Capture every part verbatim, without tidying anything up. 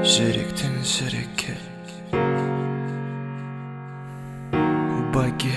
Жүректен жүрекке Баги.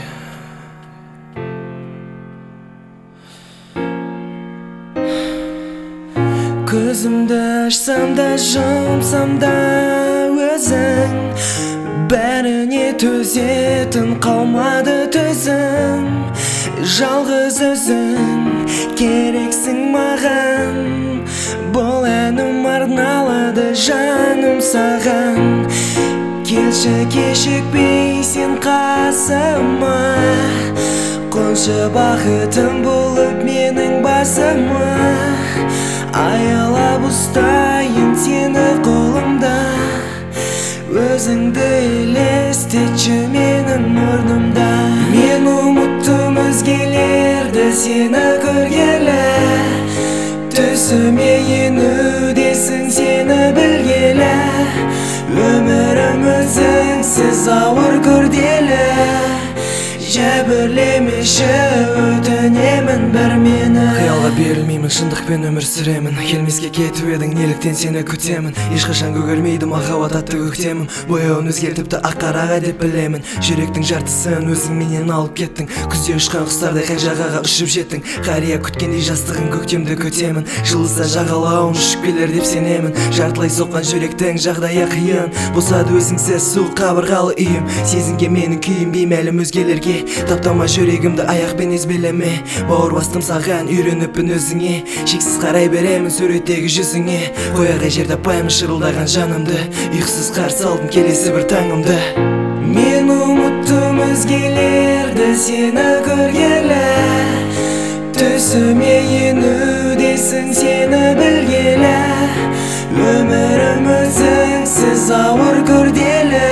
Көзімді ашсам да жұмсам да өзің, бәріне төзетін қалмады төзім. Жалғыз өзің керексің маған, бұл әнім арналады жаным саған. Келші кешікпей сен қасыма, қоншы бақытым болып менің басыма. Аялап ұстайын сені қолымда, өзіңді елестетші менің орнымда. Мен ұмыттым өзгелерді сені көргелі, түсіме енудесің сені білгелі. Өмірім өзіңсіз ауыр күрделі, жәбірлемеші өтінемін бір мені. Қиялға берілмеймін, шындықпен өмір сүремін. Келмеске кетіп едің, неліктен сені күтемін. Ешқашан көгермейді махаббат атты көктемім. Бояуын өзгертіпті ақ қараға деп білемін. Жүректің жартысын өзің менен алып кеттің. Күзде ұшқан құстардай қай жағаға ұшып жеттің. Қария күткендей жастығын көктемді көтемін. Жылыса жағалауын ұшып келер деп сенемін. Жартылай соққан жүректің жағдайы қиын, босады өзіңсіз суық қабырғалы үйім. Сезінге менің күйім беймәлім өзгелерге, таптама жүрегімді аяқпен ezбелеме. Бауыр бастым саған үйреніппін өзіңе, шексіз қарай беремін суреттегі жүзіңе. Қоярға жер таппаймын шырылдаған жанымды, ұйқысыз қарсы алдым келесі бір таңымды. Мен ұмыттым өзгелерді сені көргелі, түсіме енудесің сені білгелі. Өмірім өзіңсіз ауыр күрделі,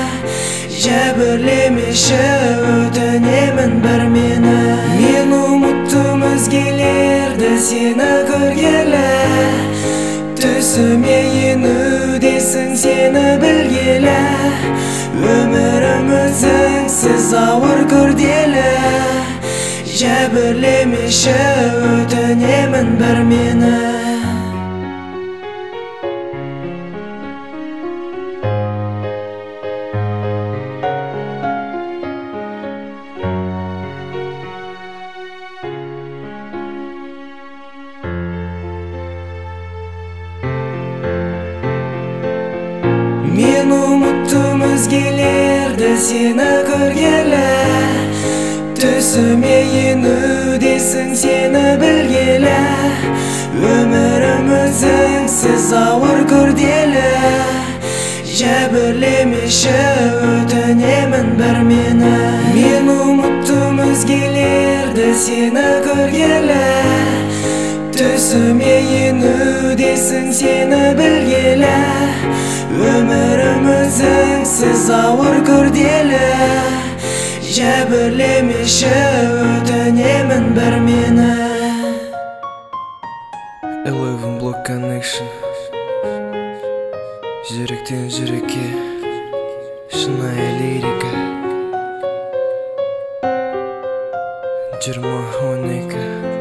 жәбірлемеші өтінемін бір мені. Мен ұмыттым өзгелерді сені көргелі, түсіме енудесің сені білгелі. Өмірім өзіңсіз ауыр күрделі, жәбірлемеші өтінемін бір мені. Мен ұмыттым өзгелерді сені көргелі, түсіме енудесің сені білгелі. Өмірім өзіңсіз ауыр күрделі, жәбірлемеші өтінемін бір мені. Мен ұмыттым өзгелерді сені көргелі, түсіме енудесің сені білгелі. Өмірім өзіңсіз ауыр күрделі, жәбірлемеші өтінемін бір мені. Eleven Block Connection. Жүректен жүрекке шынайы лирика. Жиырма он екі